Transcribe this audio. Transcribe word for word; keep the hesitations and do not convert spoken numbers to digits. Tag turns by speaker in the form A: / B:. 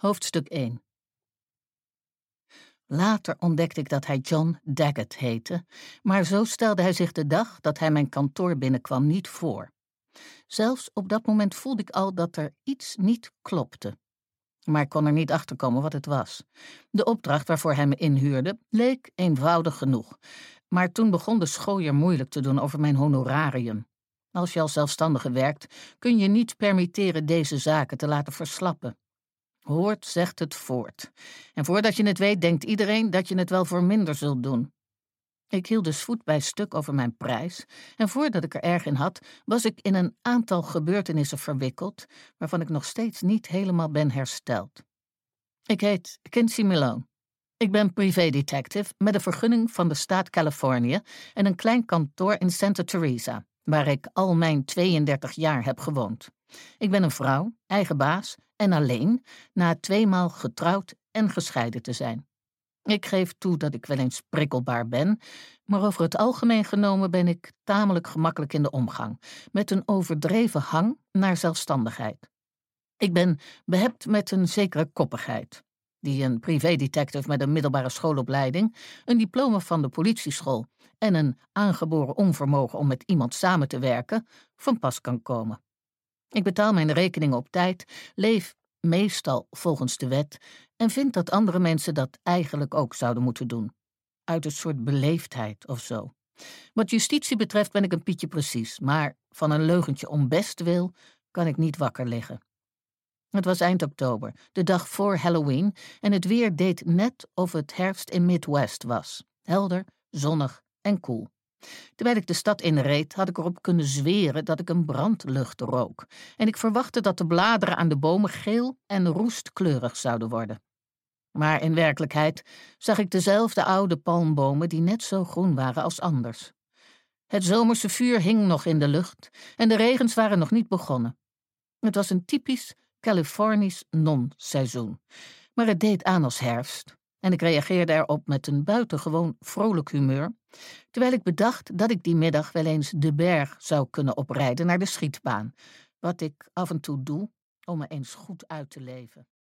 A: Hoofdstuk één. Later ontdekte ik dat hij John Daggett heette, maar zo stelde hij zich de dag dat hij mijn kantoor binnenkwam niet voor. Zelfs op dat moment voelde ik al dat er iets niet klopte. Maar ik kon er niet achterkomen wat het was. De opdracht waarvoor hij me inhuurde leek eenvoudig genoeg, maar toen begon de schooier moeilijk te doen over mijn honorarium. Als je als zelfstandige werkt, kun je niet permitteren deze zaken te laten verslappen. Hoort zegt het voort. En voordat je het weet, denkt iedereen dat je het wel voor minder zult doen. Ik hield dus voet bij stuk over mijn prijs, en voordat ik er erg in had, was ik in een aantal gebeurtenissen verwikkeld, waarvan ik nog steeds niet helemaal ben hersteld. Ik heet Kinsey Malone. Ik ben privédetective met een vergunning van de staat Californië en een klein kantoor in Santa Teresa, waar ik al mijn tweeëndertig jaar heb gewoond. Ik ben een vrouw, eigen baas en alleen, na tweemaal getrouwd en gescheiden te zijn. Ik geef toe dat ik wel eens prikkelbaar ben, maar over het algemeen genomen ben ik tamelijk gemakkelijk in de omgang, met een overdreven hang naar zelfstandigheid. Ik ben behept met een zekere koppigheid, die een privédetective met een middelbare schoolopleiding, een diploma van de politieschool en een aangeboren onvermogen om met iemand samen te werken, van pas kan komen. Ik betaal mijn rekeningen op tijd, leef meestal volgens de wet en vind dat andere mensen dat eigenlijk ook zouden moeten doen. Uit een soort beleefdheid of zo. Wat justitie betreft ben ik een pietje precies, maar van een leugentje om bestwil kan ik niet wakker liggen. Het was eind oktober, de dag voor Halloween, en het weer deed net of het herfst in Midwest was. Helder, zonnig en koel. Terwijl ik de stad inreed, had ik erop kunnen zweren dat ik een brandlucht rook, en ik verwachtte dat de bladeren aan de bomen geel en roestkleurig zouden worden. Maar in werkelijkheid zag ik dezelfde oude palmbomen die net zo groen waren als anders. Het zomerse vuur hing nog in de lucht en de regens waren nog niet begonnen. Het was een typisch Californisch non-seizoen, maar het deed aan als herfst. En ik reageerde erop met een buitengewoon vrolijk humeur, terwijl ik bedacht dat ik die middag wel eens de berg zou kunnen oprijden naar de schietbaan, wat ik af en toe doe om me eens goed uit te leven.